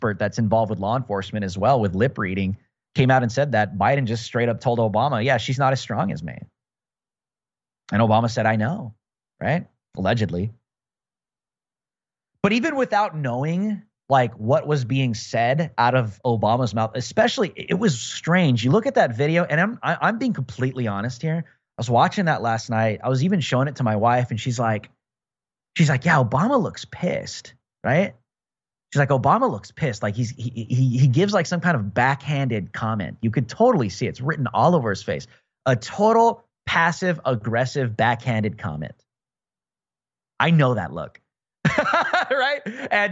expert that's involved with law enforcement as well, with lip reading, came out and said that Biden just straight up told Obama, yeah, she's not as strong as me. And Obama said, I know, right? Allegedly. But even without knowing like what was being said out of Obama's mouth, especially, it was strange. You look at that video, and I'm being completely honest here. I was watching that last night. I was even showing it to my wife, and she's like, yeah, Obama looks pissed, right? She's like, Obama looks pissed. Like he gives like some kind of backhanded comment. You could totally see it's written all over his face. A total passive aggressive backhanded comment. I know that look. Right?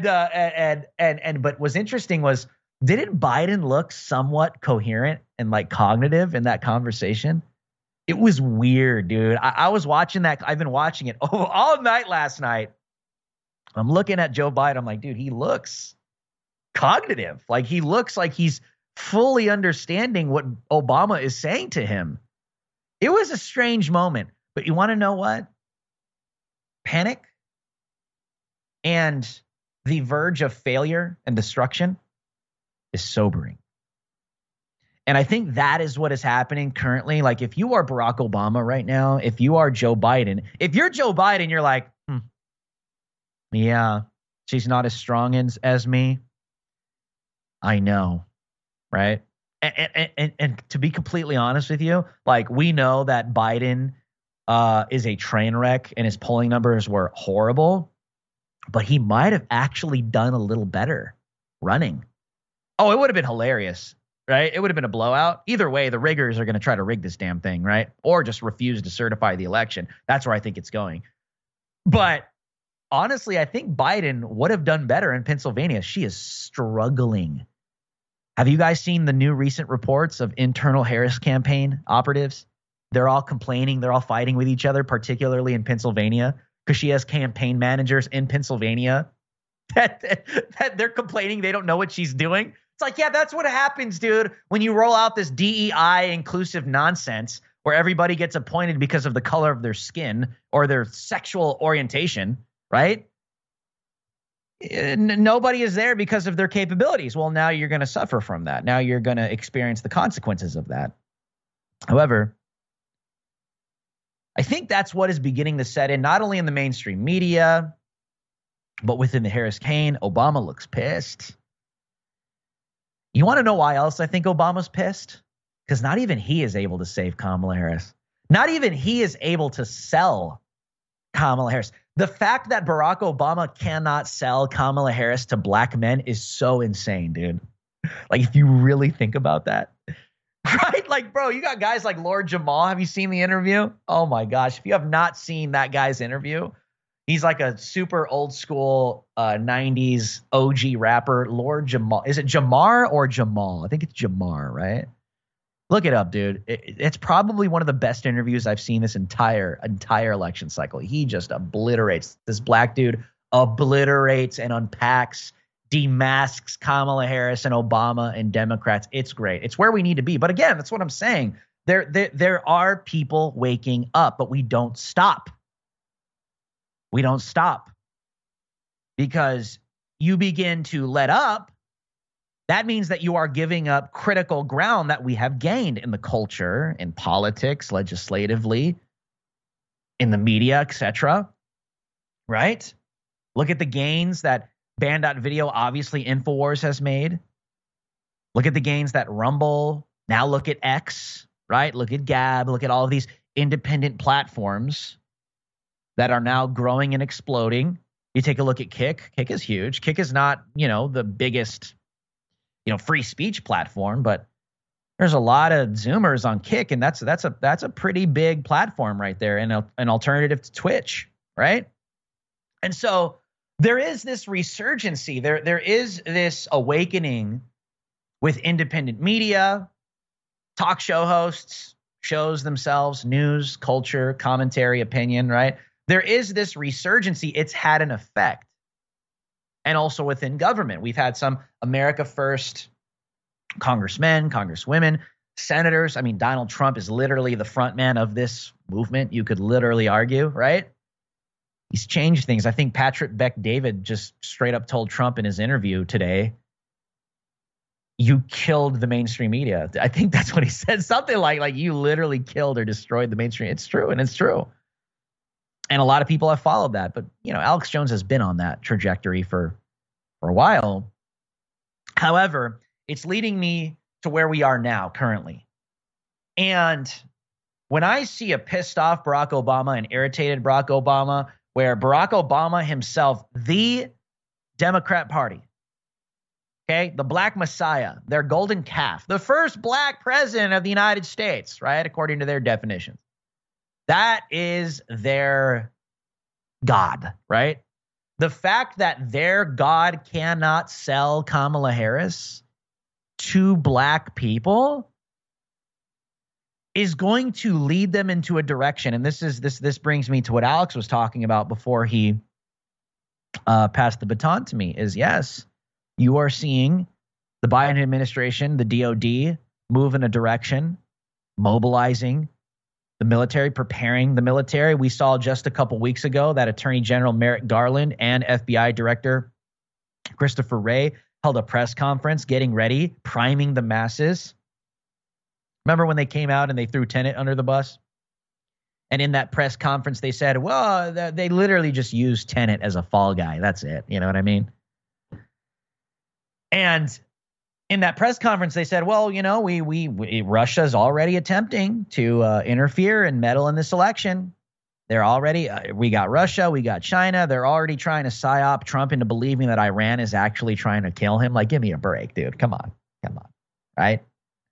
And but what's interesting was, didn't Biden look somewhat coherent and like cognitive in that conversation? It was weird, dude. I was watching that. I've been watching it all night last night. I'm looking at Joe Biden. I'm like, dude, he looks cognitive. Like he looks like he's fully understanding what Obama is saying to him. It was a strange moment. But you want to know what? Panic and the verge of failure and destruction is sobering. And I think that is what is happening currently. Like if you are Barack Obama right now, if you are Joe Biden, if you're Joe Biden, you're like, yeah, she's not as strong as me. I know, right? And to be completely honest with you, like we know that Biden is a train wreck and his polling numbers were horrible, but he might have actually done a little better running. Oh, it would have been hilarious, right? It would have been a blowout. Either way, the riggers are going to try to rig this damn thing, right? Or just refuse to certify the election. That's where I think it's going. But honestly, I think Biden would have done better in Pennsylvania. She is struggling. Have you guys seen the new recent reports of internal Harris campaign operatives? They're all complaining. They're all fighting with each other, particularly in Pennsylvania, because she has campaign managers in Pennsylvania that they're complaining they don't know what she's doing. It's like, yeah, that's what happens, dude, when you roll out this DEI inclusive nonsense where everybody gets appointed because of the color of their skin or their sexual orientation, right? Nobody is there because of their capabilities. Well, now you're going to suffer from that. Now you're going to experience the consequences of that. However, I think that's what is beginning to set in, not only in the mainstream media, but within the Harris Kane. Obama looks pissed. You want to know why else I think Obama's pissed? Because not even he is able to save Kamala Harris. Not even he is able to sell Kamala Harris. The fact that Barack Obama cannot sell Kamala Harris to black men is so insane, dude. Like, if you really think about that, right? Like, bro, you got guys like Lord Jamal. Have you seen the interview? Oh my gosh. If you have not seen that guy's interview, he's like a super old school 90s OG rapper, Lord Jamal. Is it Jamar or Jamal? I think it's Jamar, right? Look it up, dude. It's probably one of the best interviews I've seen this entire election cycle. He just obliterates. This black dude obliterates and unpacks, demasks Kamala Harris and Obama and Democrats. It's great. It's where we need to be. But again, that's what I'm saying. There are people waking up, but we don't stop. We don't stop because you begin to let up. That means that you are giving up critical ground that we have gained in the culture, in politics, legislatively, in the media, etc. Right? Look at the gains that Band.video, obviously InfoWars has made. Look at the gains that Rumble, now look at X, right? Look at Gab, look at all of these independent platforms that are now growing and exploding. You take a look at Kick. Kick is huge. Kick is not, the biggest free speech platform, but there's a lot of Zoomers on Kick, and that's a pretty big platform right there, and an alternative to Twitch, right? And so there is this resurgency, there is this awakening with independent media, talk show hosts, shows themselves, news, culture, commentary, opinion, right? There is this resurgency. It's had an effect. And also within government, we've had some America First congressmen, congresswomen, senators. I mean, Donald Trump is literally the front man of this movement. You could literally argue, right? He's changed things. I think Patrick Bet-David just straight up told Trump in his interview today you killed the mainstream media. I think that's what he said. Something like you literally killed or destroyed the mainstream. It's true, and it's true. And a lot of people have followed that. But, Alex Jones has been on that trajectory for a while. However, it's leading me to where we are now currently. And when I see a pissed off Barack Obama, an irritated Barack Obama, where Barack Obama himself, the Democrat Party, okay, the Black Messiah, their golden calf, the first black president of the United States, right, according to their definitions, that is their God, right? The fact that their God cannot sell Kamala Harris to black people is going to lead them into a direction. And this brings me to what Alex was talking about before he passed the baton to me is, yes, you are seeing the Biden administration, the DOD, move in a direction, mobilizing the military, preparing the military. We saw just a couple weeks ago that Attorney General Merrick Garland and FBI Director Christopher Wray held a press conference getting ready, priming the masses. Remember when they came out and they threw Tenet under the bus? And in that press conference, they said, well, they literally just used Tenet as a fall guy. That's it. You know what I mean? And in that press conference, they said, well, Russia's already attempting to interfere and meddle in this election. They're already, we got Russia, we got China. They're already trying to psyop Trump into believing that Iran is actually trying to kill him. Like, give me a break, dude. Come on. Right?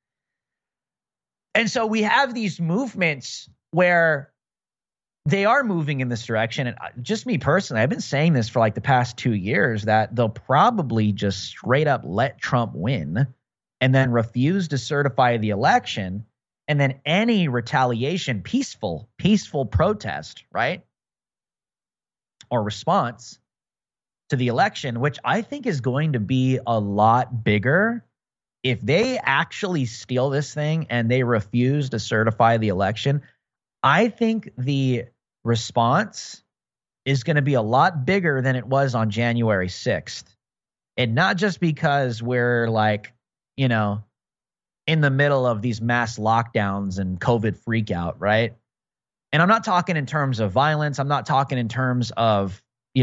And so we have these movements where they are moving in this direction. And just me personally, I've been saying this for like the past 2 years that they'll probably just straight up let Trump win and then refuse to certify the election. And then any retaliation, peaceful protest, right? Or response to the election, which I think is going to be a lot bigger. If they actually steal this thing and they refuse to certify the election, I think the response is going to be a lot bigger than it was on January 6th. And not just because we're like, in the middle of these mass lockdowns and COVID freakout, right? And I'm not talking in terms of violence. I'm not talking in terms of,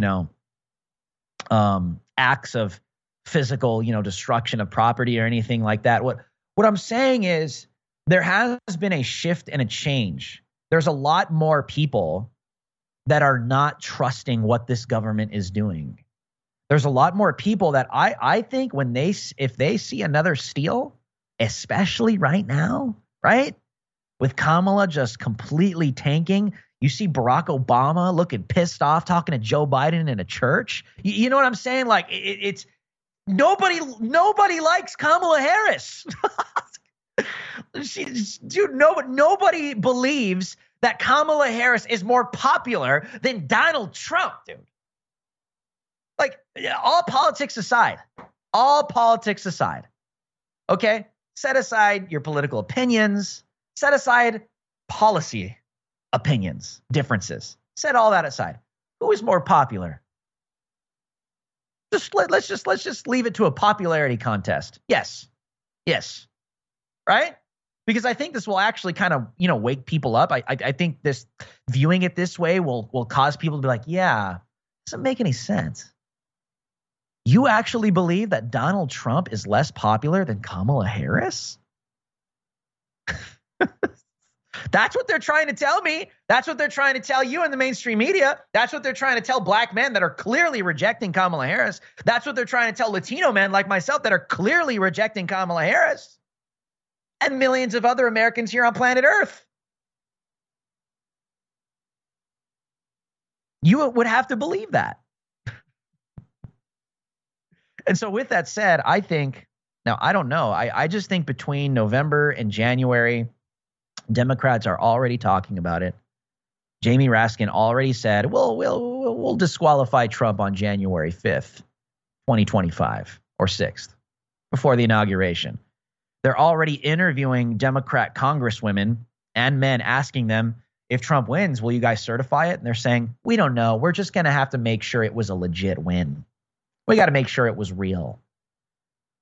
acts of physical, destruction of property or anything like that. What I'm saying is there has been a shift and a change. There's a lot more people that are not trusting what this government is doing. There's a lot more people that I think if they see another steal, especially right now, right? With Kamala just completely tanking. You see Barack Obama looking pissed off, talking to Joe Biden in a church. You know what I'm saying? Like it's nobody likes Kamala Harris. Nobody believes that Kamala Harris is more popular than Donald Trump, dude. Like, all politics aside, okay? Set aside your political opinions, set aside policy opinions, differences. Set all that aside. Who is more popular? Let's just leave it to a popularity contest. Yes. Right? Because I think this will actually kind of, wake people up. I think this viewing it this way will cause people to be like, yeah, doesn't make any sense. You actually believe that Donald Trump is less popular than Kamala Harris? That's what they're trying to tell me. That's what they're trying to tell you in the mainstream media. That's what they're trying to tell black men that are clearly rejecting Kamala Harris. That's what they're trying to tell Latino men like myself that are clearly rejecting Kamala Harris. And millions of other Americans here on planet Earth. You would have to believe that. And so with that said, I think, now I don't know. I just think between November and January, Democrats are already talking about it. Jamie Raskin already said, well, we'll disqualify Trump on January 5th, 2025 or 6th before the inauguration. They're already interviewing Democrat congresswomen and men asking them, if Trump wins, will you guys certify it? And they're saying, we don't know. We're just going to have to make sure it was a legit win. We got to make sure it was real.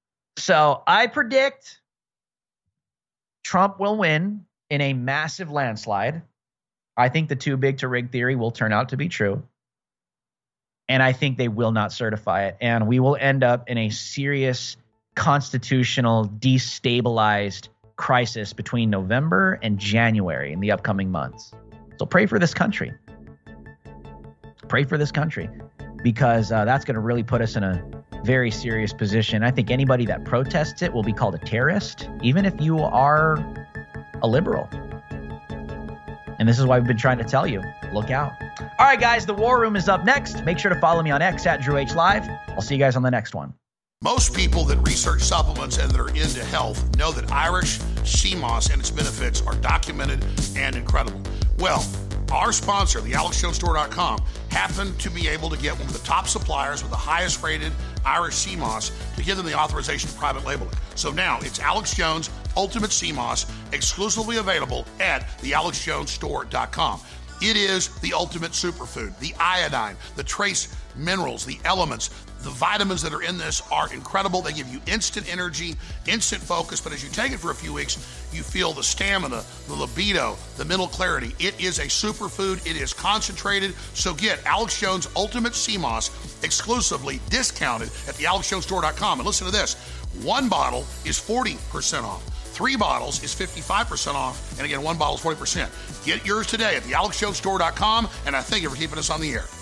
So I predict Trump will win in a massive landslide. I think the too big to rig theory will turn out to be true. And I think they will not certify it. And we will end up in a serious constitutional destabilized crisis between November and January in the upcoming months. So pray for this country. Pray for this country, because that's going to really put us in a very serious position. I think anybody that protests it will be called a terrorist, even if you are a liberal. And this is why we've been trying to tell you, look out. All right, guys, the War Room is up next. Make sure to follow me on X at Drew H Live. I'll see you guys on the next one. Most people that research supplements and that are into health know that Irish sea moss and its benefits are documented and incredible. Well, our sponsor, the AlexJonesStore.com, happened to be able to get one of the top suppliers with the highest rated Irish sea moss to give them the authorization to private label it. So now it's Alex Jones Ultimate Sea Moss, exclusively available at the AlexJonesStore.com. It is the ultimate superfood. The iodine, the trace minerals, the elements, the vitamins that are in this are incredible. They give you instant energy, instant focus, but as you take it for a few weeks, you feel the stamina, the libido, the mental clarity. It is a superfood. It is concentrated. So get Alex Jones Ultimate Sea Moss exclusively discounted at the AlexJonesStore.com. And listen to this. One bottle is 40% off. 3 bottles is 55% off. And again, 1 bottle is 40%. Get yours today at the AlexJonesStore.com. And I thank you for keeping us on the air.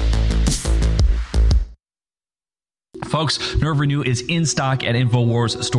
Folks, Nerve Renew is in stock at InfoWars Store.